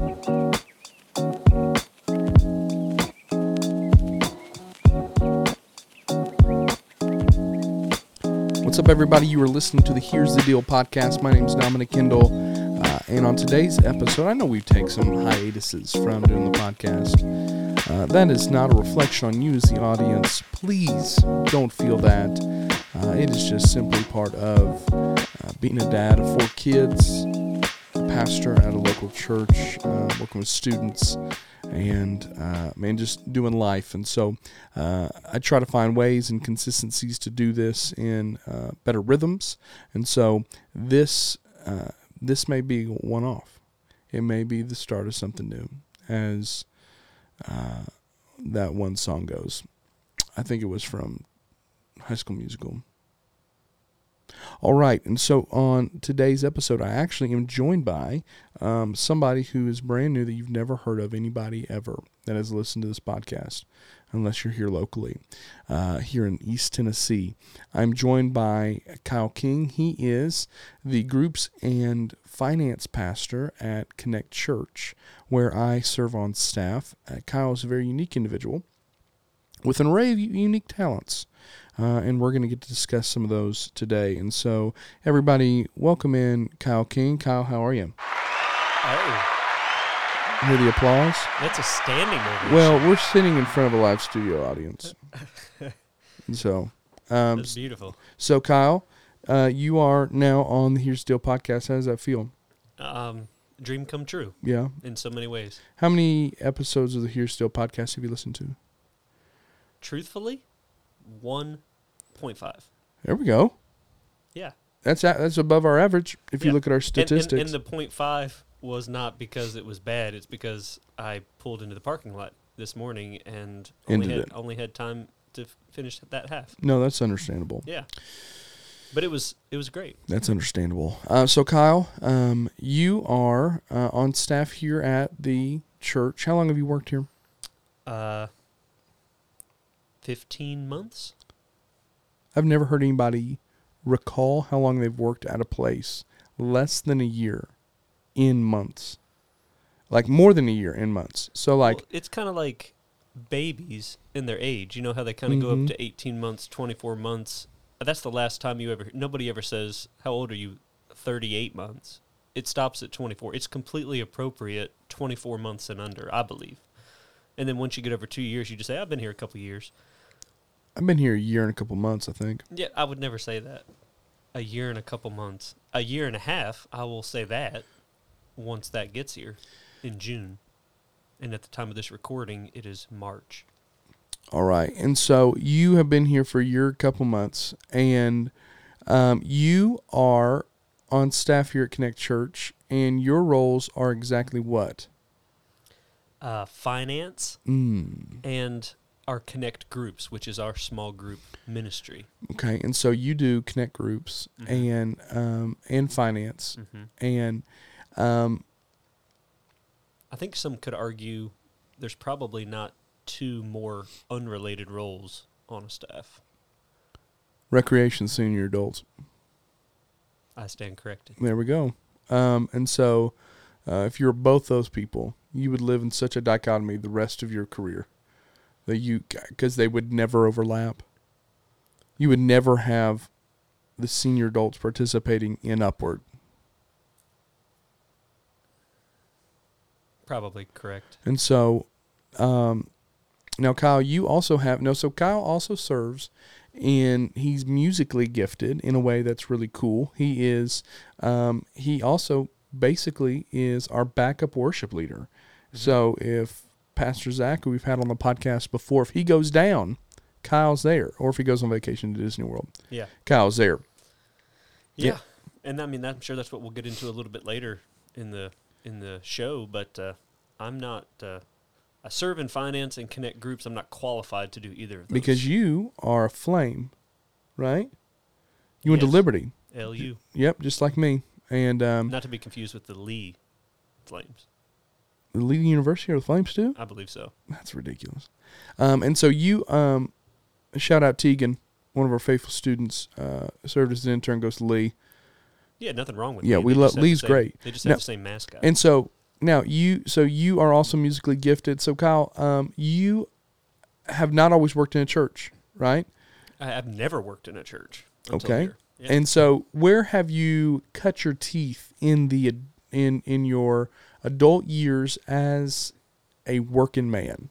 What's up, everybody? You are listening to the Here's the Deal podcast. My name is Dominic Kendall, and on today's episode, I know we take some hiatuses from doing the podcast. That is not a reflection on you as the audience. Please don't feel that. It is just simply part of being a dad of 4 kids, a pastor at a local church, working with students, and just doing life. And so I try to find ways and consistencies to do this in better rhythms. And so this may be one-off. It may be the start of something new, as that one song goes. I think it was from High School Musical. All right, and so on today's episode, I actually am joined by somebody who is brand new that you've never heard of, anybody ever that has listened to this podcast, unless you're here locally, here in East Tennessee. I'm joined by Kyle King. He is the groups and finance pastor at Connect Church, where I serve on staff. Kyle is a very unique individual with an array of unique talents. And we're going to get to discuss some of those today. And so, everybody, welcome in Kyle King. Kyle, how are you? Oh. Hear the applause? That's a standing ovation. Well, we're sitting in front of a live studio audience. And so, that's beautiful. So, Kyle, you are now on the Here's the Deal podcast. How does that feel? Dream come true. Yeah. In so many ways. How many episodes of the Here's the Deal podcast have you listened to? Truthfully, 1.5. There we go. Yeah. That's above our average if you look at our statistics. And the 0.5 was not because it was bad. It's because I pulled into the parking lot this morning and only had time to finish that half. No, that's understandable. Yeah. But it was great. That's understandable. So, Kyle, you are on staff here at the church. How long have you worked here? 15 months. I've never heard anybody recall how long they've worked at a place less than a year in months. Like more than a year in months. So like it's kind of like babies in their age. You know how they kind of go up to 18 months, 24 months. That's the last time nobody ever says, how old are you? 38 months. It stops at 24. It's completely appropriate 24 months and under, I believe. And then once you get over 2 years, you just say, I've been here a couple years. I've been here a year and a couple months, I think. Yeah, I would never say that. A year and a couple months. A year and a half, I will say that once that gets here in June. And at the time of this recording, it is March. All right. And so you have been here for a year, a couple months, and you are on staff here at Connect Church, and your roles are exactly what? Finance and our Connect Groups, which is our small group ministry. Okay, and so you do Connect Groups and finance, and I think some could argue there's probably not 2 more unrelated roles on a staff. Recreation, senior adults. I stand corrected. There we go. And so if you're both those people, you would live in such a dichotomy the rest of your career because they would never overlap. You would never have the senior adults participating in Upward. Probably correct. And so now Kyle, you also Kyle also serves he's musically gifted in a way that's really cool. He is, he also basically is our backup worship leader. So if Pastor Zach, who we've had on the podcast before, if he goes down, Kyle's there. Or if he goes on vacation to Disney World, Kyle's there. Yeah. And I mean, I'm sure that's what we'll get into a little bit later in the show. But I'm not. I serve in finance and Connect Groups. I'm not qualified to do either of those. Because you are a flame, right? You went to Liberty. LU. Yep, just like me. And not to be confused with the Lee Flames. The Lee University are the Flames too? I believe so. That's ridiculous. And so you, shout out Tegan, one of our faithful students, served as an intern, goes to Lee. Yeah, nothing wrong with Lee. Yeah, we love Lee's great. They just have the same mascot. And so Now, you are also musically gifted. So, Kyle, you have not always worked in a church, right? I've never worked in a church until Okay. here. Yeah. And so, where have you cut your teeth in in your adult years as a working man?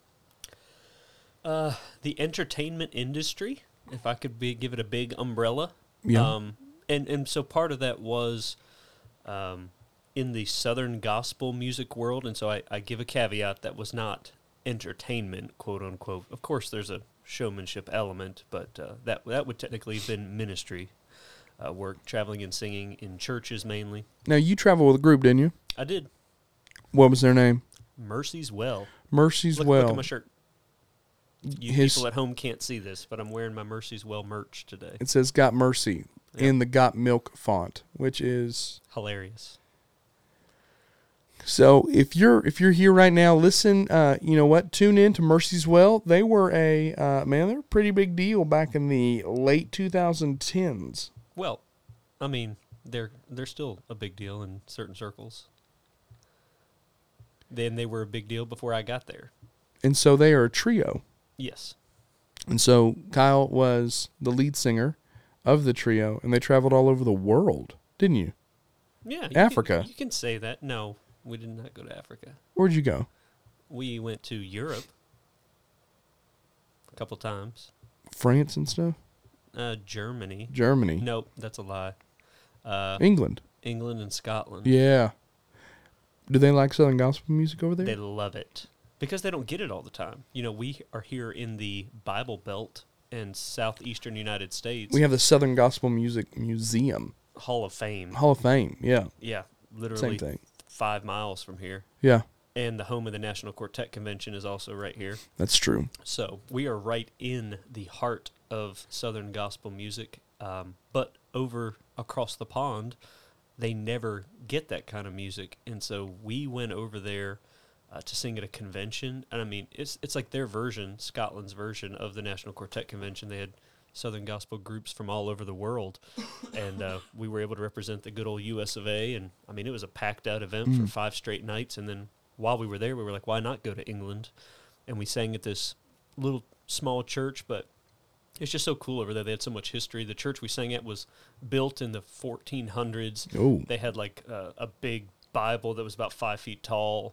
The entertainment industry, if I could give it a big umbrella. Yeah. And so part of that was in the Southern gospel music world, and so I give a caveat that was not entertainment, quote unquote. Of course, there's a showmanship element, but that would technically have been ministry work, traveling and singing in churches mainly. Now, you traveled with a group, didn't you? I did. What was their name? Mercy's Well. Mercy's Look Well. at my shirt. You people at home can't see this, but I'm wearing my Mercy's Well merch today. It says "Got Mercy" in the "Got Milk" font, which is hilarious. So if you're here right now, listen. You know what? Tune in to Mercy's Well. They were they're a pretty big deal back in the late 2010s. Well, I mean, they're still a big deal in certain circles. Then they were a big deal before I got there. And so they are a trio. Yes. And so Kyle was the lead singer of the trio, and they traveled all over the world, didn't you? Yeah. Africa. You can say that. No, we did not go to Africa. Where'd you go? We went to Europe a couple times. France and stuff? Germany. Germany. Nope, that's a lie. England. England and Scotland. Yeah. Do they like Southern gospel music over there? They love it. Because they don't get it all the time. You know, we are here in the Bible Belt in southeastern United States. We have the Southern Gospel Music Museum. Hall of Fame. Hall of Fame, yeah. Yeah, literally Same thing. 5 miles from here. Yeah. And the home of the National Quartet Convention is also right here. That's true. So we are right in the heart of Southern gospel music. But over across the pond, they never get that kind of music. And so we went over there to sing at a convention. And I mean, it's like their version, Scotland's version of the National Quartet Convention. They had Southern gospel groups from all over the world. And we were able to represent the good old US of A. And I mean, it was a packed out event for 5 straight nights. And then while we were there, we were like, why not go to England? And we sang at this little small church, but it's just so cool over there. They had so much history. The church we sang at was built in the 1400s. Oh. They had like a big Bible that was about 5 feet tall.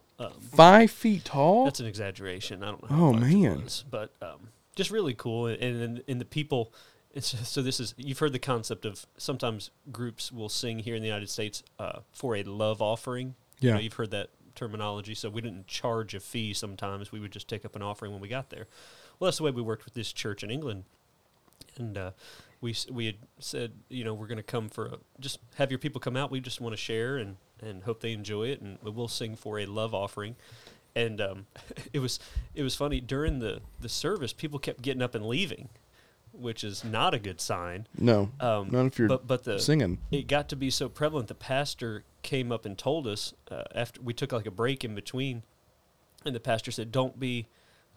5 feet tall? That's an exaggeration. I don't know. Oh, How large man. it was, but just really cool. And the people. So this is, you've heard the concept of sometimes groups will sing here in the United States for a love offering. Yeah. You know, you've heard that terminology. So we didn't charge a fee sometimes. We would just take up an offering when we got there. Well, that's the way we worked with this church in England. And we had said, you know, we're going to come just have your people come out. We just want to share and hope they enjoy it. And we'll sing for a love offering. And it was funny. During the service, people kept getting up and leaving, which is not a good sign. No, not if you're singing. It got to be so prevalent. The pastor came up and told us after we took like a break in between, and the pastor said, "Don't be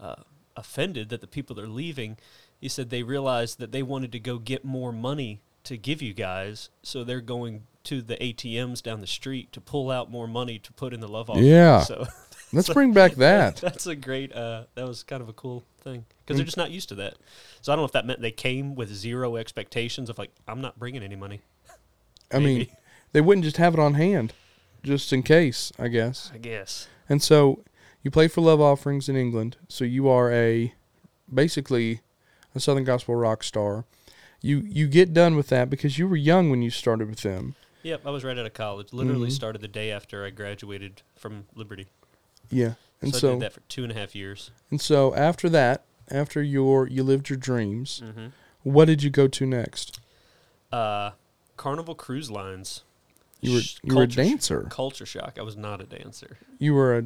offended that the people are leaving." He said they realized that they wanted to go get more money to give you guys, so they're going to the ATMs down the street to pull out more money to put in the love offering. Yeah. So let's bring back that. That's a great, that was kind of a cool thing because they're just not used to that. So I don't know if that meant they came with zero expectations of like, I'm not bringing any money. I mean, they wouldn't just have it on hand just in case, I guess. And so you play for love offerings in England. So you are basically a Southern gospel rock star. You get done with that because you were young when you started with them. Yep, I was right out of college. Literally started the day after I graduated from Liberty. Yeah, and so I did that for 2.5 years. And so after that, after you lived your dreams, what did you go to next? Carnival Cruise Lines. You were a dancer. Culture shock. I was not a dancer. You were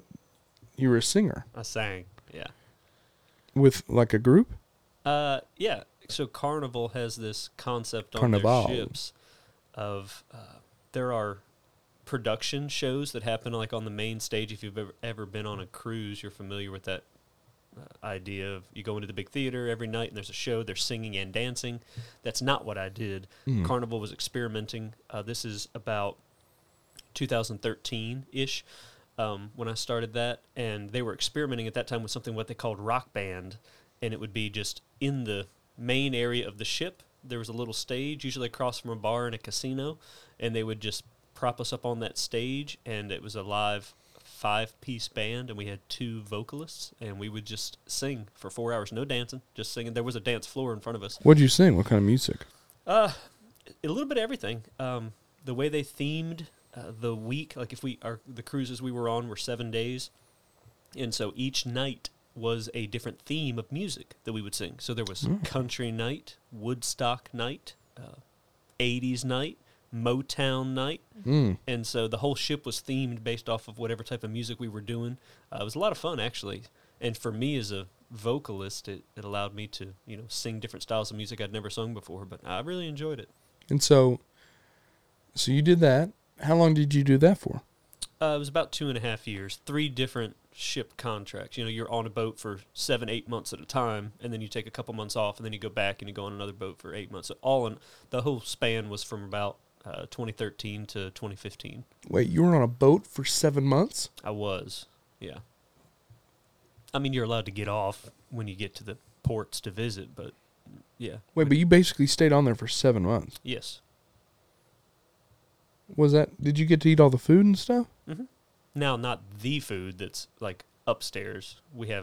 a singer. I sang. Yeah. With like a group? Yeah. So Carnival has this concept on Carnival. their ships of there are production shows that happen like on the main stage. If you've ever been on a cruise, you're familiar with that idea of you go into the big theater every night and there's a show, they're singing and dancing. That's not what I did. Carnival was experimenting. This is about 2013-ish when I started that, and they were experimenting at that time with something what they called Rock Band, and it would be just in the main area of the ship. There was a little stage, usually across from a bar in a casino, and they would just prop us up on that stage, and it was a live 5-piece band, and we had 2 vocalists, and we would just sing for 4 hours, no dancing, just singing. There was a dance floor in front of us. What'd you sing? What kind of music? A little bit of everything. The way they themed the week, like the cruises we were on were 7 days, and so each night was a different theme of music that we would sing. So there was country night, Woodstock night, 80s night, Motown night, and so the whole ship was themed based off of whatever type of music we were doing. It was a lot of fun, actually, and for me as a vocalist, it allowed me to sing different styles of music I'd never sung before, but I really enjoyed it. And so you did that. How long did you do that for? It was about 2.5 years, 3 different ship contracts. You're on a boat for 7-8 months at a time, and then you take a couple months off, and then you go back and you go on another boat for 8 months. So the whole span was from about 2013 to 2015. Wait, you were on a boat for 7 months? I was, yeah. I mean, you're allowed to get off when you get to the ports to visit, but yeah. Wait, but you basically stayed on there for 7 months. Yes. Did you get to eat all the food and stuff? Mm-hmm. Now, not the food that's like upstairs.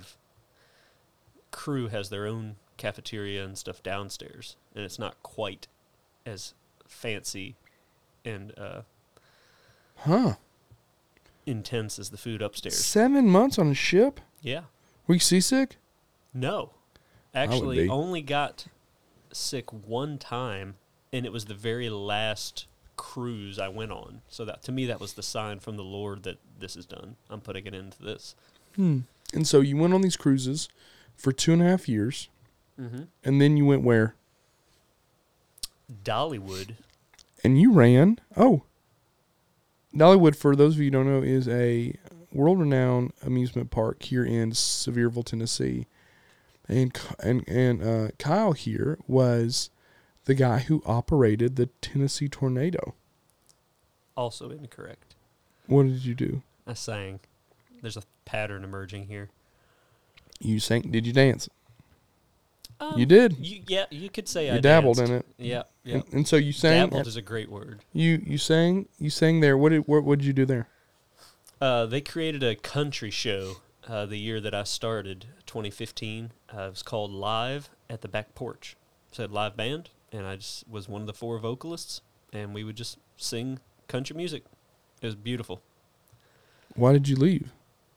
Crew has their own cafeteria and stuff downstairs, and it's not quite as fancy and intense as the food upstairs. 7 months on a ship? Yeah. Were you seasick? No. Actually, only got sick one time, and it was the very last cruise I went on. So that to me, that was the sign from the Lord that this is done. I'm putting it into this. And so you went on these cruises for 2.5 years, and then you went where? Dollywood. And you ran. Dollywood, for those of you who don't know, is a world-renowned amusement park here in Sevierville, Tennessee. And Kyle here was the guy who operated the Tennessee Tornado. Also incorrect. What did you do? I sang. There's a pattern emerging here. You sang. Did you dance? You did. You could say you dabbled danced. in it. Yeah. And so you sang. Dabbled is a great word. You sang there. What did you do there? They created a country show the year that I started, 2015. It was called Live at the Back Porch. It said live band, and I just was one of the 4 vocalists, and we would just sing country music. It was beautiful. Why did you leave?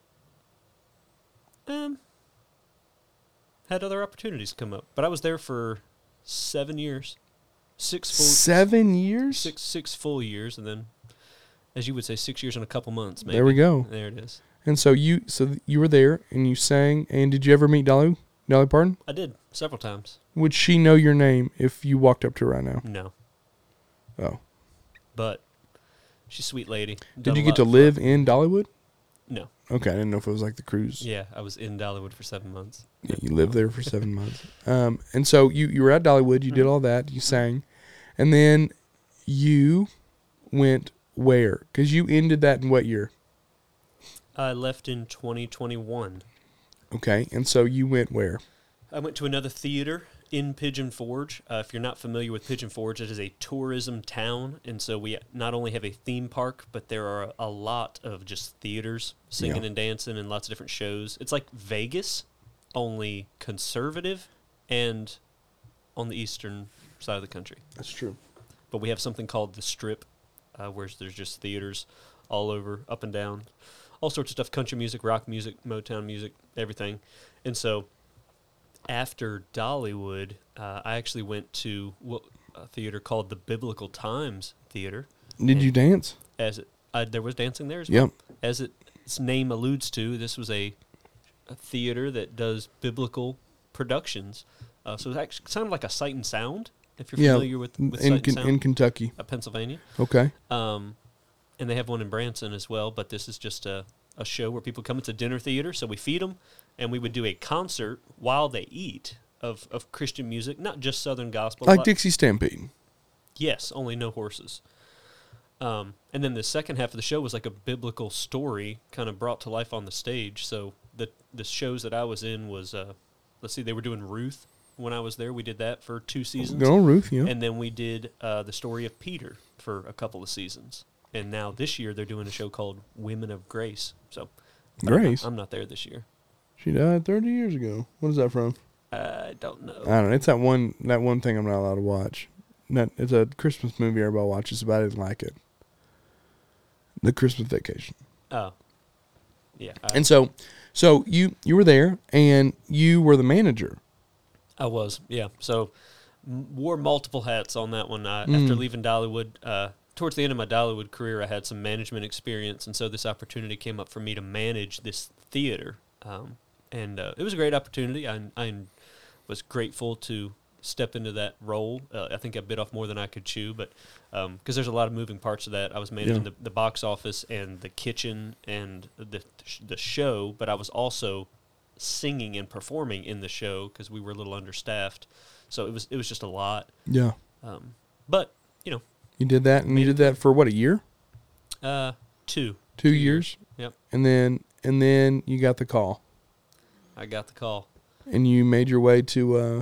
Had other opportunities come up, but I was there for 7 years, 6 full. 7 years? Six full years, and then, as you would say, 6 years and a couple months. Maybe. There we go. There it is. And so you were there and you sang. And did you ever meet Dolly Parton? I did several times. Would she know your name if you walked up to her right now? No. Oh. But she's a sweet lady. Did you get to live in Dollywood? No. Okay, I didn't know if it was like the cruise. Yeah, I was in Dollywood for 7 months. Yeah, you lived there for 7 months. And so you were at Dollywood, you did all that, you sang, and then you went where? Because you ended that in what year? I left in 2021. Okay, and so you went where? I went to another theater in Pigeon Forge. If you're not familiar with Pigeon Forge, it is a tourism town, and so we not only have a theme park, but there are a lot of just theaters, singing and dancing, and lots of different shows. It's like Vegas, only conservative and on the eastern side of the country. That's true. But we have something called the Strip, where there's just theaters all over, up and down, all sorts of stuff, country music, rock music, Motown music, everything. And so after Dollywood, I actually went to a theater called the Biblical Times Theater. Did you dance? There was dancing there as well. Yep. As its name alludes to, this was a theater that does biblical productions. So it actually sounded like a Sight and Sound, if you're familiar with Sight and Sound. In Kentucky. Pennsylvania. Okay. And they have one in Branson as well, but this is just a show where people come. It's a dinner theater, so we feed them, and we would do a concert while they eat of Christian music, not just Southern gospel. Like Dixie Stampede. Yes, only no horses. And then the second half of the show was like a biblical story kind of brought to life on the stage. So the shows that I was in was, let's see, they were doing Ruth when I was there. We did that for 2 seasons. Go Ruth, yeah. And then we did the story of Peter for a couple of seasons. And now this year they're doing a show called Women of Grace. So Grace? I'm not there this year. She died 30 years ago. What is that from? I don't know. I don't know. It's that one thing I'm not allowed to watch. It's a Christmas movie everybody watches, but I didn't like it. The Christmas Vacation. Oh. Yeah. And so you were there, and you were the manager. I was, yeah. So wore multiple hats on that one. After leaving Dollywood, towards the end of my Dollywood career, I had some management experience, and so this opportunity came up for me to manage this theater. And it was a great opportunity. I was grateful to step into that role. I think I bit off more than I could chew, but because there's a lot of moving parts of that. I was managing the box office and the kitchen and the show, but I was also singing and performing in the show because we were a little understaffed. So it was just a lot. Yeah. But, You did that, and you did that for what, a year? 2 years? Yep. And then you got the call. I got the call. And you made your way to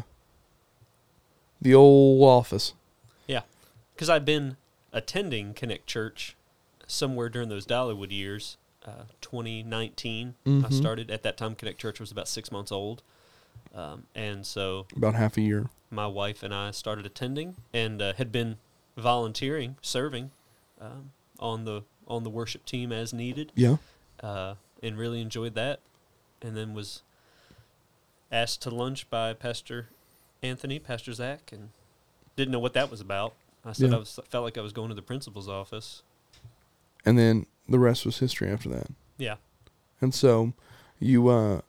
the old office. Yeah. Because I'd been attending Connect Church somewhere during those Dollywood years. 2019, I started. At that time, Connect Church was about 6 months old. And so... About half a year. My wife and I started attending and had been volunteering, serving on the worship team as needed. Yeah. And really enjoyed that. And then was asked to lunch by Pastor Anthony, Pastor Zach, and didn't know what that was about. I said felt like I was going to the principal's office. And then the rest was history after that. Yeah. And so you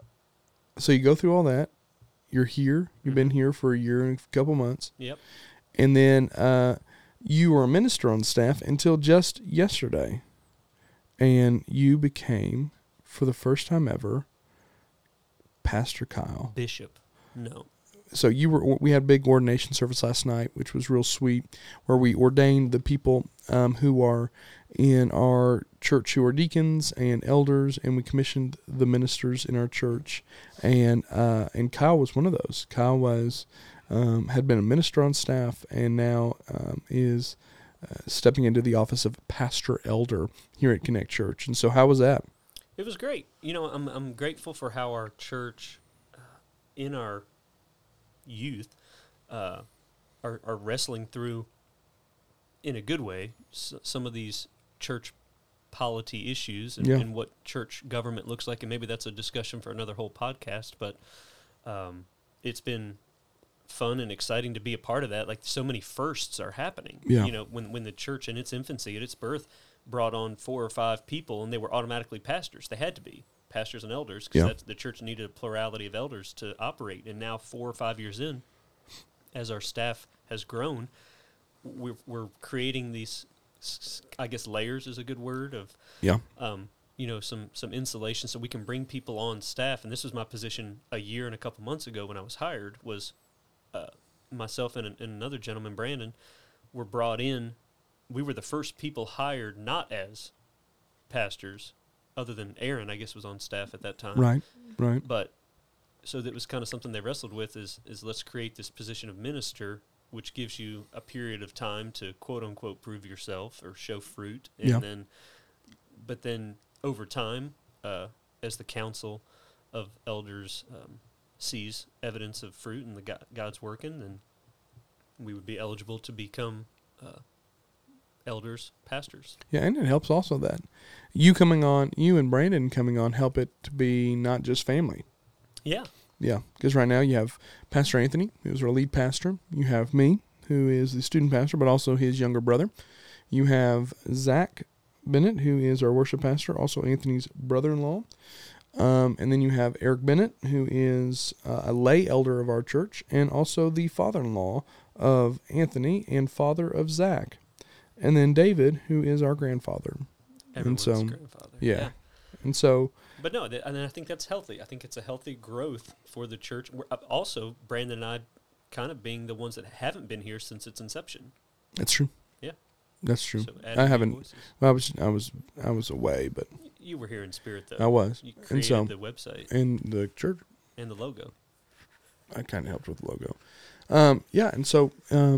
go through all that. You're here. You've been here for a year and a couple months. Yep. And then you were a minister on staff until just yesterday. And you became, for the first time ever, Pastor Kyle. Bishop. No. So we had a big ordination service last night, which was real sweet, where we ordained the people who are in our church who are deacons and elders, and we commissioned the ministers in our church, and Kyle was one of those. Kyle was had been a minister on staff, and now is stepping into the office of pastor elder here at Connect Church. And so, how was that? It was great. I'm grateful for how our church, in our youth, are wrestling through, in a good way, some of these church polity issues and what church government looks like, and maybe that's a discussion for another whole podcast, but it's been fun and exciting to be a part of that. Like, so many firsts are happening. Yeah. When the church in its infancy, at its birth, brought on 4 or 5 people, and they were automatically pastors. They had to be pastors and elders, because the church needed a plurality of elders to operate. And now, 4 or 5 years in, as our staff has grown, we're creating these, I guess layers is a good word, of some insulation, so we can bring people on staff. And this was my position a year and a couple months ago when I was hired. Was myself and another gentleman, Brandon, were brought in. We were the first people hired not as pastors, other than Aaron, I guess, was on staff at that time. Right. But so that was kind of something they wrestled with, is let's create this position of minister, which gives you a period of time to quote unquote prove yourself or show fruit. And then over time, as the council of elders sees evidence of fruit and God's working, then we would be eligible to become elders, pastors. Yeah, and it helps also that you and Brandon coming on help it to be not just family. Yeah. Yeah, because right now you have Pastor Anthony, who's our lead pastor. You have me, who is the student pastor, but also his younger brother. You have Zach Bennett, who is our worship pastor, also Anthony's brother-in-law. And then you have Eric Bennett, who is a lay elder of our church, and also the father-in-law of Anthony and father of Zach. And then David, who is our grandfather. Everyone's grandfather. Yeah. And so... But no, and I think that's healthy. I think it's a healthy growth for the church. Also, Brandon and I kind of being the ones that haven't been here since its inception. That's true. Yeah. That's true. So add I a few haven't. voices. Well, I was away, but You were here in spirit, though. I was. You And created so, the website in the church, and the logo. I kind of helped with the logo. Yeah, and so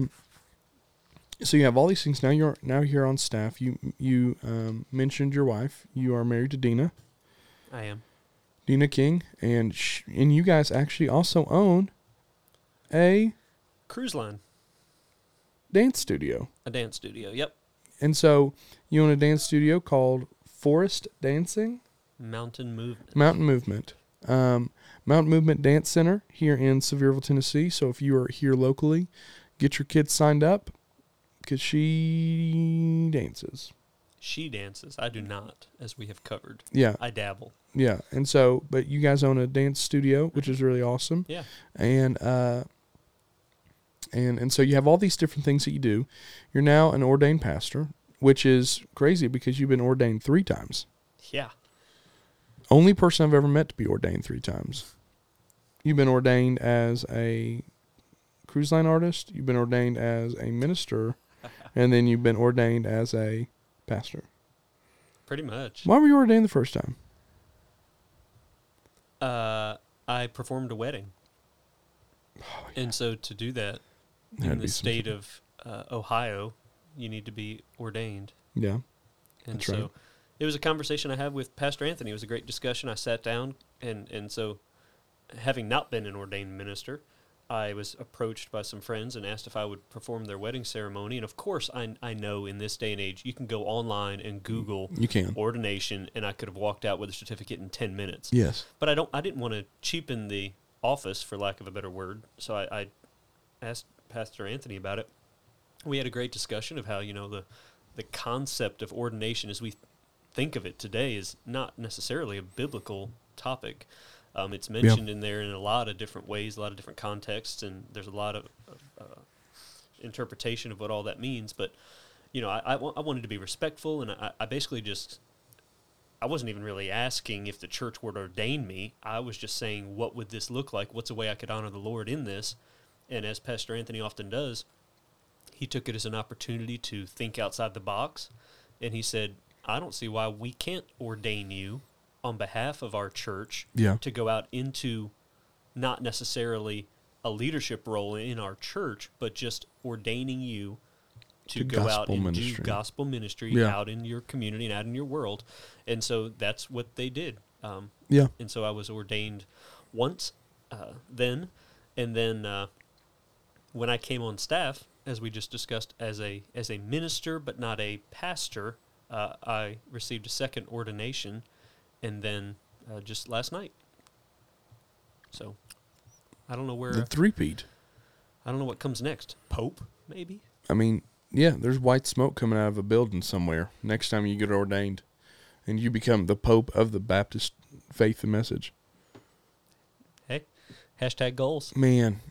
so you have all these things. Now you're here on staff. You mentioned your wife. You are married to Dina I am. King, and you guys actually also own a Cruise line. dance studio. A dance studio. Yep. And so you own a dance studio called Forest Dancing Mountain Movement. Mountain Movement. Mountain Movement Dance Center here in Sevierville, Tennessee. So if you are here locally, get your kids signed up because she dances. She dances. I do not, as we have covered. Yeah. I dabble. Yeah. And so, but you guys own a dance studio, which is really awesome. Yeah. And so you have all these different things that you do. You're now an ordained pastor, which is crazy because you've been ordained 3 times. Yeah. Only person I've ever met to be ordained 3 times. You've been ordained as a cruise line artist, you've been ordained as a minister, and then you've been ordained as a pastor. Pretty much. Why were you ordained the first time? I performed a wedding. Oh, yeah. And so to do that, Had in to the be state of Ohio, you need to be ordained. Yeah. And That's so right. it was a conversation I had with Pastor Anthony. It was a great discussion. I sat down, and so having not been an ordained minister, I was approached by some friends and asked if I would perform their wedding ceremony. And of course, I know in this day and age, you can go online and Google You can. ordination, and I could have walked out with a certificate in 10 minutes. Yes. But I didn't want to cheapen the office, for lack of a better word. So I asked Pastor Anthony about it. We had a great discussion of how, the concept of ordination as we think of it today is not necessarily a biblical topic. It's mentioned in there in a lot of different ways, a lot of different contexts, and there's a lot of interpretation of what all that means. But, I wanted to be respectful, and I basically I wasn't even really asking if the church would ordain me. I was just saying, what would this look like? What's a way I could honor the Lord in this? And as Pastor Anthony often does, he took it as an opportunity to think outside the box. And he said, I don't see why we can't ordain you on behalf of our church to go out into not necessarily a leadership role in our church, but just ordaining you to go out and do gospel ministry out in your community and out in your world. And so that's what they did. And so I was ordained once then. And then when I came on staff, as we just discussed, as a minister but not a pastor, I received a second ordination, and then just last night. So I don't know where The three-peat. I don't know what comes next. Pope, maybe? I mean, yeah, there's white smoke coming out of a building somewhere next time you get ordained, and you become the Pope of the Baptist faith and message. Hey, hashtag goals. Man,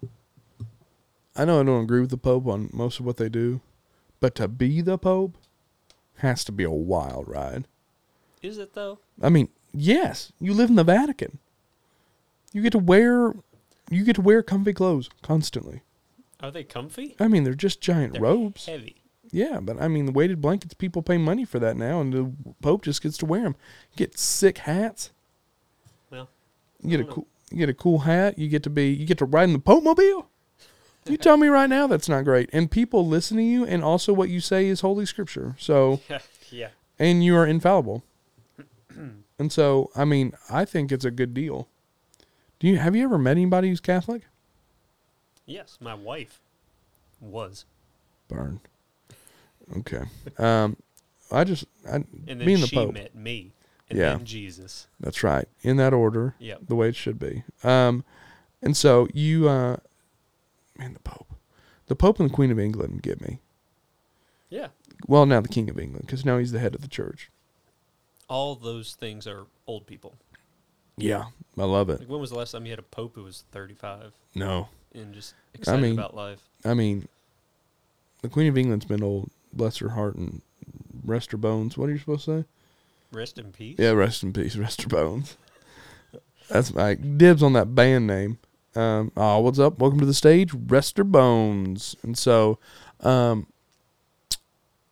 I know I don't agree with the Pope on most of what they do, but to be the Pope has to be a wild ride. Is it, though? I mean, yes, you live in the Vatican. You get to wear comfy clothes constantly. Are they comfy? I mean, they're just giant They're robes. heavy. Yeah, but I mean, the weighted blankets, people pay money for that now, and the Pope just gets to wear them. Get sick hats. Well, You get a cool hat. You get to ride in the Pope mobile. You tell me right now that's not great. And people listen to you, and also what you say is Holy Scripture. So, yeah. and you are infallible. And so, I mean, I think it's a good deal. Have you ever met anybody who's Catholic? Yes, my wife was. Burn. Okay. And then being the she Pope. met me. And Yeah. then Jesus. That's right. In that order. Yep. The way it should be. And so you, man, the Pope. The Pope and the Queen of England get me. Yeah. Well, now the King of England, because now he's the head of the church. All those things are old people. Yeah, I love it. Like, when was the last time you had a pope who was 35 No. and just excited about life? I mean, the Queen of England's been old, bless her heart, and rest her bones. What are you supposed to say? Rest in peace? Yeah, rest in peace, rest her bones. That's my dibs on that band name. What's up? Welcome to the stage, Rest Her Bones. And so,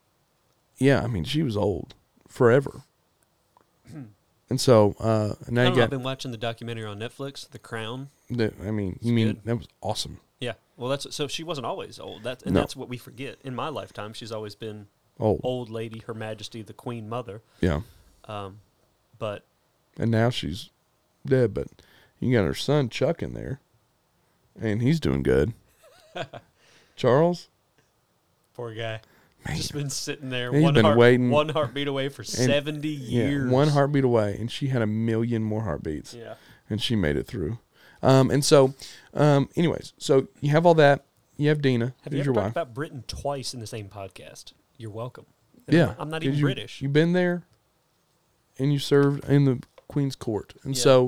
Yeah, I mean, she was old forever. And so now you I've got been watching the documentary on Netflix, The Crown. that was awesome. Yeah, well, so she wasn't always old. No. That's what we forget. In my lifetime, she's always been old lady, Her Majesty the Queen Mother. Yeah. But And now she's dead, but you got her son Chuck in there, and he's doing good. Charles, poor guy, man, just been sitting there, he's been waiting. one heartbeat away for 70 years. Yeah, one heartbeat away, and she had 1,000,000 more heartbeats. Yeah, and she made it through. Anyways, so you have all that. You have Dina, have you who's ever your talked wife. about Britain twice in the same podcast? You're welcome. Yeah, I'm not even British. You've been there, and you served in the Queen's Court, and Yeah.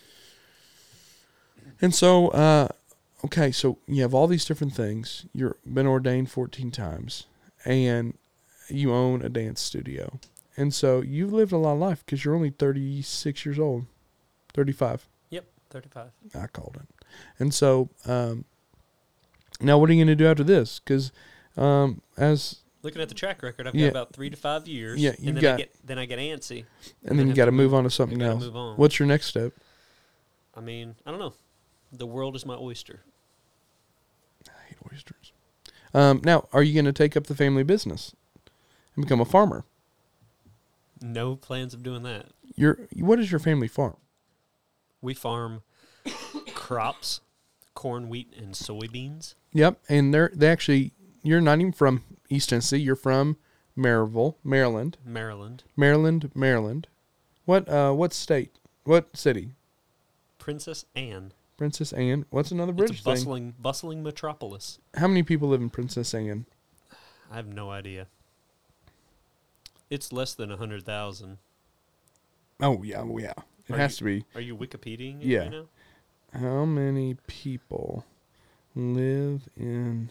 okay, so you have all these different things. You've been ordained 14 times, and you own a dance studio, and so you've lived a lot of life because you're only 36 years old, 35. Yep, 35. I called it, and so now what are you going to do after this? Because as Looking at the track record, I've Yeah. got about 3 to 5 years. Yeah, and then I get antsy. and then you got to move on to something gotta else. move on. What's your next step? I mean, I don't know. The world is my oyster. I hate oysters. Now, are you going to take up the family business and become a farmer? No plans of doing that. What is your family farm? We farm crops, corn, wheat, and soybeans. Yep, and you're not even from East Tennessee. You're from Maryville, Maryland. Maryland. What state? What city? Princess Anne. Princess Anne. What's another British It's a thing? bustling metropolis. How many people live in Princess Anne? I have no idea. It's less than 100,000. Oh yeah. It has to be. Are you Wikipediaing it Yeah. right now? How many people live in?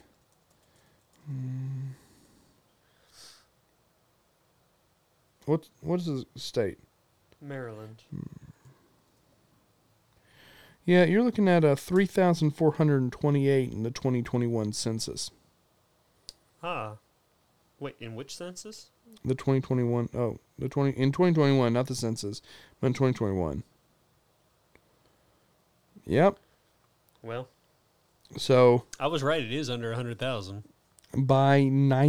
What is the state? Maryland. Yeah, you're looking at 3,428 in the 2021 census. Ah. Wait, in which census? The 2021. Oh, in 2021, not the census, but in 2021. Yep. Well, So I was right. It is under 100,000. by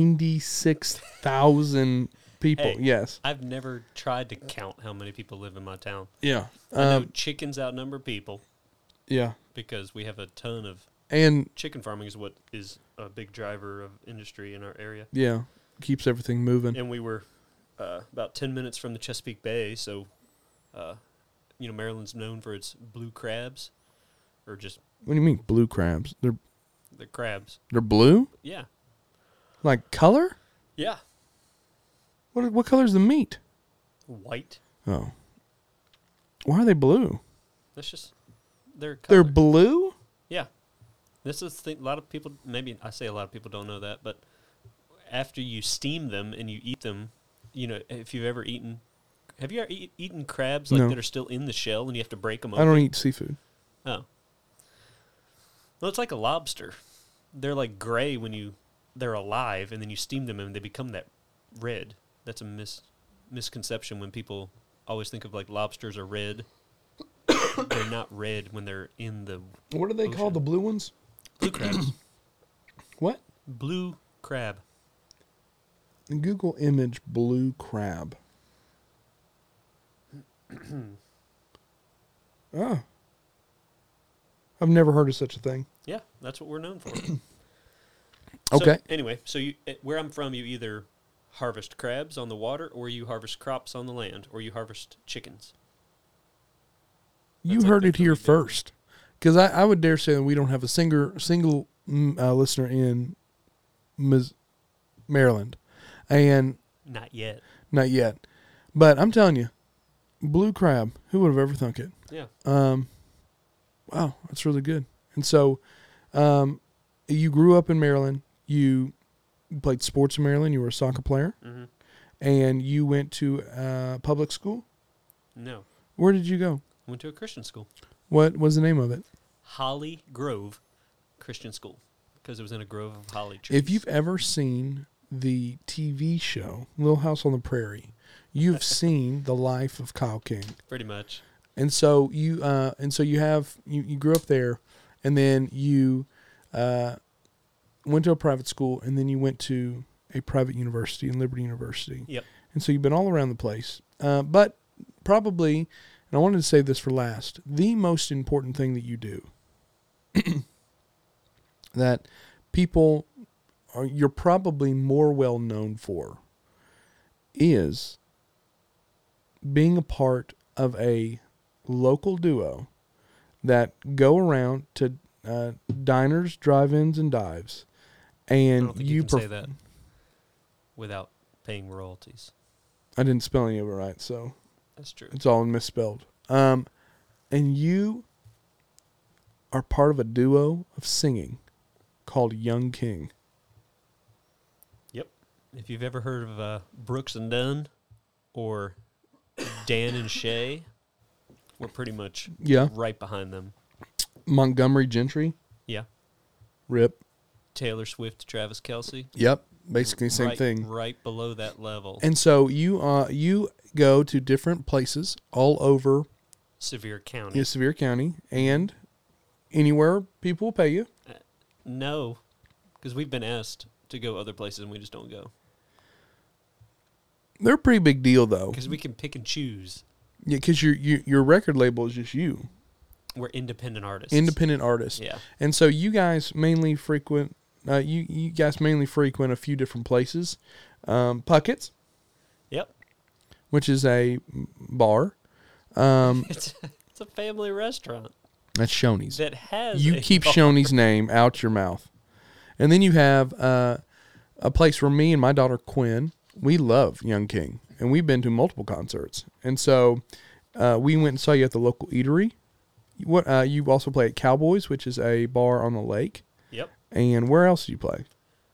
96,000 people. Hey. Yes. I've never tried to count how many people live in my town. Yeah. I know chickens outnumber people Yeah. because we have a ton of And chicken farming is what is a big driver of industry in our area. yeah, keeps everything moving. And we were about 10 minutes from the Chesapeake Bay, so Maryland's known for its blue crabs, or just What do you mean blue crabs? the crabs. They're blue? Yeah, Like color? yeah, What color's the meat? white. Oh. Why are they blue? That's just their color. They're blue? Yeah, this is the thing. A lot of people, maybe I say a lot of people don't know that, but after you steam them and you eat them, if you've ever eaten. Have you ever eaten crabs No. that are still in the shell and you have to break them I open? don't eat seafood. Oh. Well, it's like a lobster. They're like gray when they're alive, and then you steam them and they become that red. That's a misconception when people always think of like lobsters are red. They're not red when they're in the What are they ocean. called? The blue ones? Blue crabs. What? Blue crab. Google image blue crab. Oh. I've never heard of such a thing. Yeah, that's what we're known for. Okay. So, anyway, where I'm from, you either harvest crabs on the water, or you harvest crops on the land, or you harvest chickens. You That's like heard the it here three different- first. Because I would dare say that we don't have a single listener in Maryland. And Not yet. not yet. But I'm telling you, blue crab, who would have ever thunk it? Yeah. Wow, that's really good. And so you grew up in Maryland. You played sports in Maryland. You were a soccer player. Mm-hmm. And you went to public school? No. Where did you go? Went to a Christian school. What was the name of it? Holly Grove Christian School, because it was in a grove of holly trees. If you've ever seen the TV show Little House on the Prairie, you've seen the life of Kyle King. Pretty much. And so you grew up there, and then you went to a private school, and then you went to a private university in Liberty University. Yep. And so you've been all around the place. But probably, and I wanted to save this for last, the most important thing that you do that you're probably more well known for is being a part of a local duo that go around to diners, drive-ins, and dives. And I don't think you can say that without paying royalties. I didn't spell any of it right, so That's true. it's all misspelled. And you are part of a duo of singing called Young King. Yep. If you've ever heard of Brooks and Dunn or Dan and Shay, we're pretty much right behind them. Montgomery Gentry. Yeah. Rip. Taylor Swift, Travis Kelce. Yep. Basically same thing. Right below that level. And so you go to different places all over Sevier County. Sevier County, and anywhere people will pay you. No, because we've been asked to go other places and we just don't go. They're a pretty big deal, though. Because we can pick and choose. Yeah, because your record label is just you. We're independent artists. Independent artists. Yeah. And so you guys mainly frequent. You guys mainly frequent a few different places. Puckett's. Yep. Which is a bar. It's a family restaurant. That's Shoney's. That has You keep Shoney's name out your mouth. And then you have a place where me and my daughter Quinn, we love Young King. And we've been to multiple concerts. And so we went and saw you at the local eatery. You also play at Cowboys, which is a bar on the lake. Yep. And where else do you play?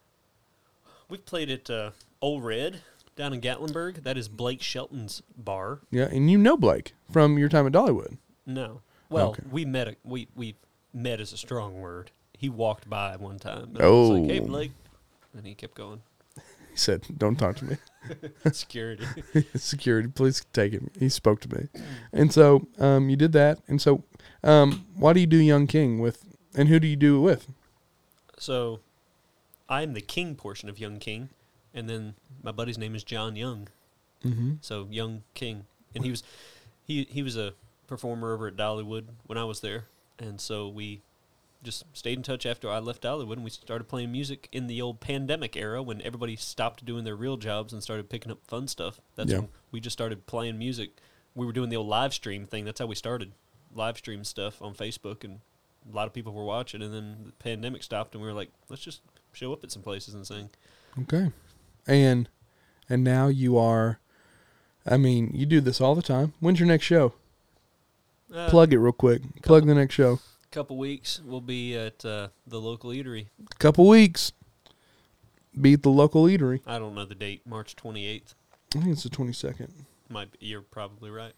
We've played at Old Red down in Gatlinburg. That is Blake Shelton's bar. Yeah, and you know Blake from your time at Dollywood. No. Well, Okay. we met is a strong word. He walked by one time. And I Oh. was like, hey, Blake. And he kept going. He said, don't talk to me. Security. Security, please take him. He spoke to me. And so you did that. And so why do you do Young King with, and who do you do it with? So I'm the king portion of Young King, and then my buddy's name is John Young. Mm-hmm. So Young King. And he was a performer over at Dollywood when I was there. And so we just stayed in touch after I left Dollywood, and we started playing music in the old pandemic era when everybody stopped doing their real jobs and started picking up fun stuff. That's when we just started playing music. We were doing the old live stream thing. That's how we started, live stream stuff on Facebook, and a lot of people were watching, and then the pandemic stopped, and we were like, let's just show up at some places and sing. Okay. And now you are, I mean, you do this all the time. When's your next show? Plug it real quick. Plug the next show. Couple weeks, we'll be at the local eatery. Couple weeks. Be at the local eatery. I don't know the date. March 28th. I think it's the 22nd. Might be, you're probably right.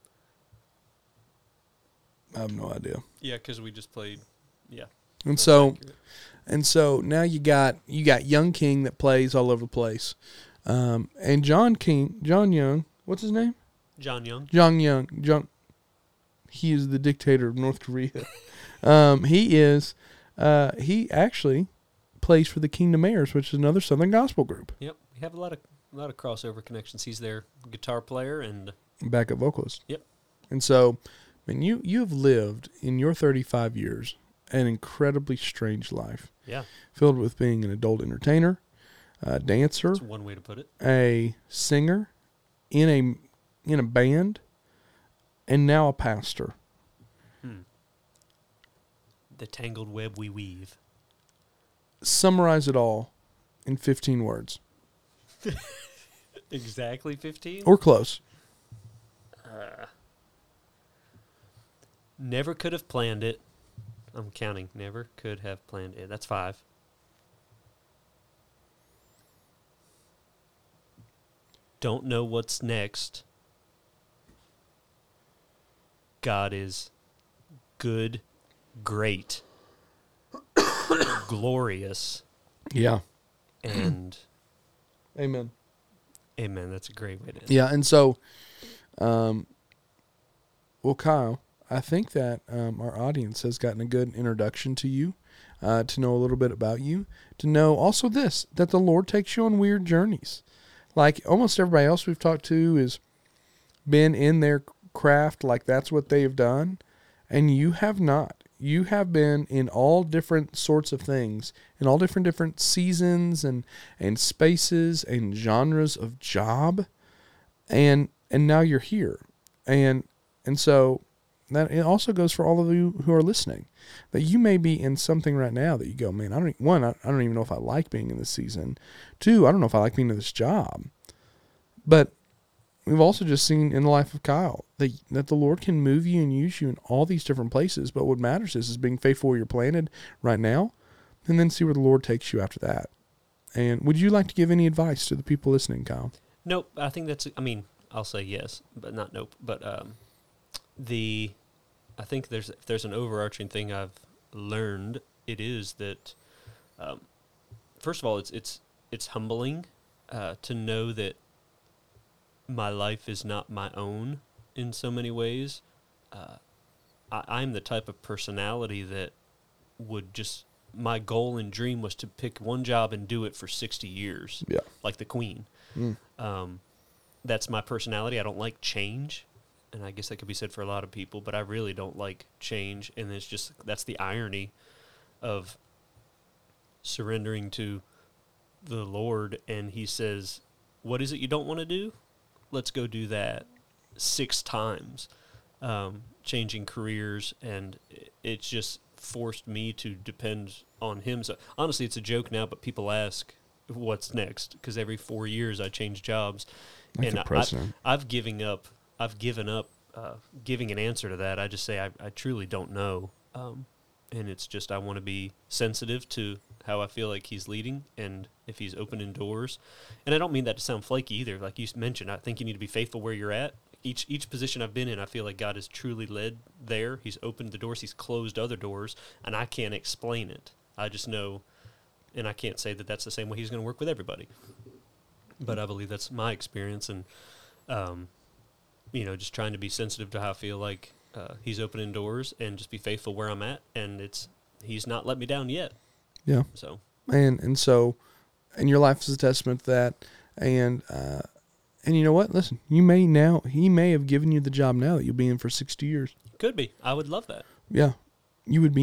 I have no idea. Yeah, because we just played. Yeah. And so now you got Young King that plays all over the place, and John Young. What's his name? John Young. John Young. He is the dictator of North Korea. He actually plays for the Kingdom Heirs, which is another Southern gospel group. Yep, we have a lot of crossover connections. He's their guitar player and backup vocalist. Yep. And so, I mean, you have lived in your 35 years an incredibly strange life. Yeah. Filled with being an adult entertainer, a dancer. That's one way to put it. A singer, in a band, and now a pastor. The tangled web we weave. Summarize it all in 15 words. Exactly 15? Or close. Never could have planned it. I'm counting. Never could have planned it. That's 5. Don't know what's next. God is good, great, glorious, Yeah. and Amen. Amen. That's a great way to end. Yeah, and so, well, Kyle, I think that our audience has gotten a good introduction to you, to know a little bit about you, to know also this, that the Lord takes you on weird journeys. Like almost everybody else we've talked to has been in their craft, like that's what they have done, and you have not. You have been in all different sorts of things, in all different seasons and spaces and genres of job, and now you're here, and so that it also goes for all of you who are listening, that you may be in something right now that you go, man, I don't even know if I like being in this season. 2, I don't know if I like being in this job. But we've also just seen in the life of Kyle that the Lord can move you and use you in all these different places. But what matters is being faithful where you're planted right now, and then see where the Lord takes you after that. And would you like to give any advice to the people listening, Kyle? Nope. I think I'll say yes, but not nope. But I think if there's an overarching thing I've learned, it is that, first of all, it's humbling to know that my life is not my own in so many ways. I'm the type of personality that would just, my goal and dream was to pick one job and do it for 60 years. Yeah. Like the Queen. That's my personality. I don't like change. And I guess that could be said for a lot of people, but I really don't like change. And it's just, that's the irony of surrendering to the Lord. And he says, what is it you don't want to do? Let's go do that 6 times, changing careers. And it's just forced me to depend on him. So honestly, it's a joke now, but people ask what's next, because every 4 years I change jobs. Like and I've given up giving an answer to that. I just say I truly don't know. And it's just, I want to be sensitive to how I feel like he's leading and if he's opening doors. And I don't mean that to sound flaky either. Like you mentioned, I think you need to be faithful where you're at. Each position I've been in, I feel like God has truly led there. He's opened the doors. He's closed other doors, and I can't explain it. I just know, and I can't say that that's the same way he's going to work with everybody. But I believe that's my experience, and just trying to be sensitive to how I feel like he's opening doors and just be faithful where I'm at, and he's not let me down yet. Yeah. So and your life is a testament to that, and you know what? Listen, he may have given you the job now that you'll be in for 60 years. Could be. I would love that. Yeah, you would be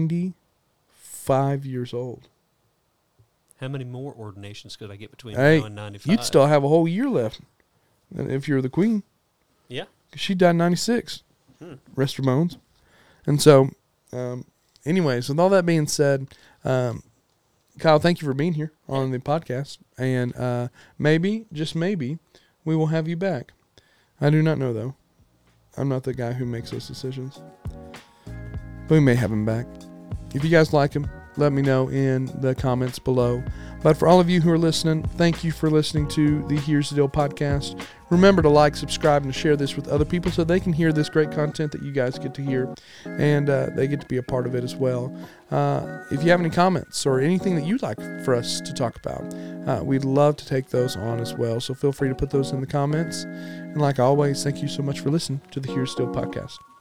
95 years old. How many more ordinations could I get between now and 95? You'd still have a whole year left if you're the Queen. Yeah. Because she died in 96. Rest her bones. And so, anyways, with all that being said, Kyle, thank you for being here on the podcast. And maybe, just maybe, we will have you back. I do not know, though. I'm not the guy who makes those decisions. But we may have him back. If you guys like him, let me know in the comments below. But for all of you who are listening, thank you for listening to the Here's the Deal podcast. Remember to like, subscribe, and share this with other people so they can hear this great content that you guys get to hear, and they get to be a part of it as well. If you have any comments or anything that you'd like for us to talk about, we'd love to take those on as well. So feel free to put those in the comments. And like always, thank you so much for listening to the Here's the Deal podcast.